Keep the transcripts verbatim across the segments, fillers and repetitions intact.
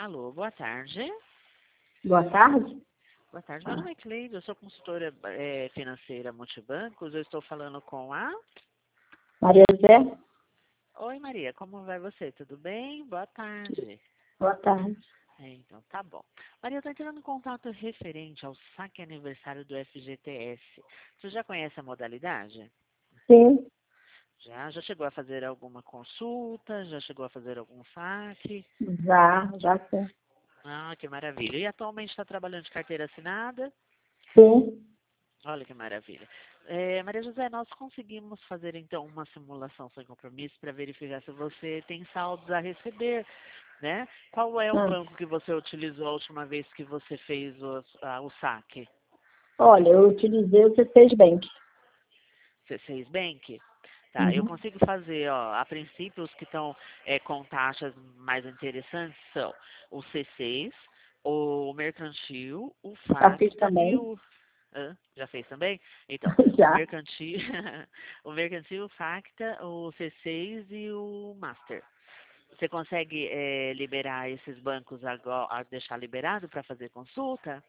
Alô, boa tarde. Boa tarde. Boa tarde, meu nome é Cleide, eu sou consultora é, financeira multibancos, eu estou falando com a... Maria José. Oi Maria, como vai você? Tudo bem? Boa tarde. Boa tarde. É, então, tá bom. Maria, eu estou entrando em contato referente ao saque aniversário do F G T S. Você já conhece a modalidade? Sim, Já? Já chegou a fazer alguma consulta? Já chegou a fazer algum saque? já, já sim. Ah, que maravilha. E atualmente está trabalhando de carteira assinada? Sim, Olha que maravilha. É, Maria José, nós conseguimos fazer então uma simulação sem compromisso para verificar se você tem saldos a receber, né? Qual é o ah. banco que você utilizou a última vez que você fez o, a- o saque? Olha, eu utilizei o C seis Bank. C seis Bank? Tá, eu Uhum. consigo fazer, ó, a princípio os que estão é, com taxas mais interessantes são o C seis, o Mercantil, o Já fiz Facta e também. o... Hã? Já fez também? Então, o Já. Mercantil, o Mercantil, o Facta, o C seis e o Master. Você consegue é, liberar esses bancos agora, deixar liberado para fazer consulta?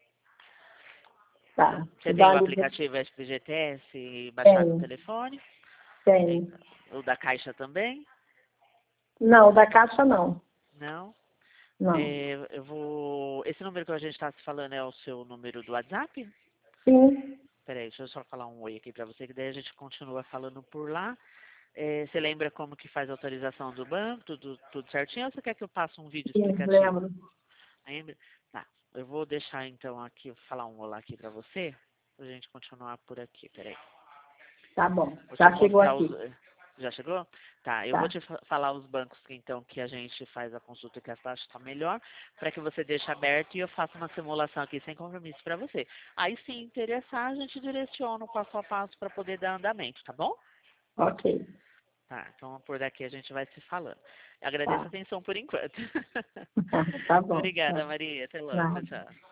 Tá. Você tem o Vale, aplicativo F G T S baixado no tem, telefone? tem. Então, o da Caixa também? Não, da Caixa não. Não? Não. É, eu vou... Esse número que a gente está se falando é o seu número do WhatsApp? Sim, Peraí, deixa eu só falar um oi aqui para você, que daí a gente continua falando por lá. É, você lembra como que faz a autorização do banco, tudo, tudo certinho, ou você quer que eu passe um vídeo sim, explicativo? lembro. Lembra? Tá, eu vou deixar então aqui, falar um olá aqui para você, pra gente continuar por aqui, peraí. Tá bom. Vou te Já chegou mostrar os... aqui. Já chegou? Tá, eu vou Tá. te fa- falar os bancos que então que a gente faz a consulta que a taxa está melhor, para que você deixe aberto e eu faça uma simulação aqui sem compromisso para você. Aí se interessar, a gente direciona o passo a passo para poder dar andamento, tá bom? Ok. Tá, então por daqui a gente vai se falando. Agradeço a Tá. atenção por enquanto. Tá bom. Obrigada, Tá. Maria. Até logo. Tchau, Nada. tchau.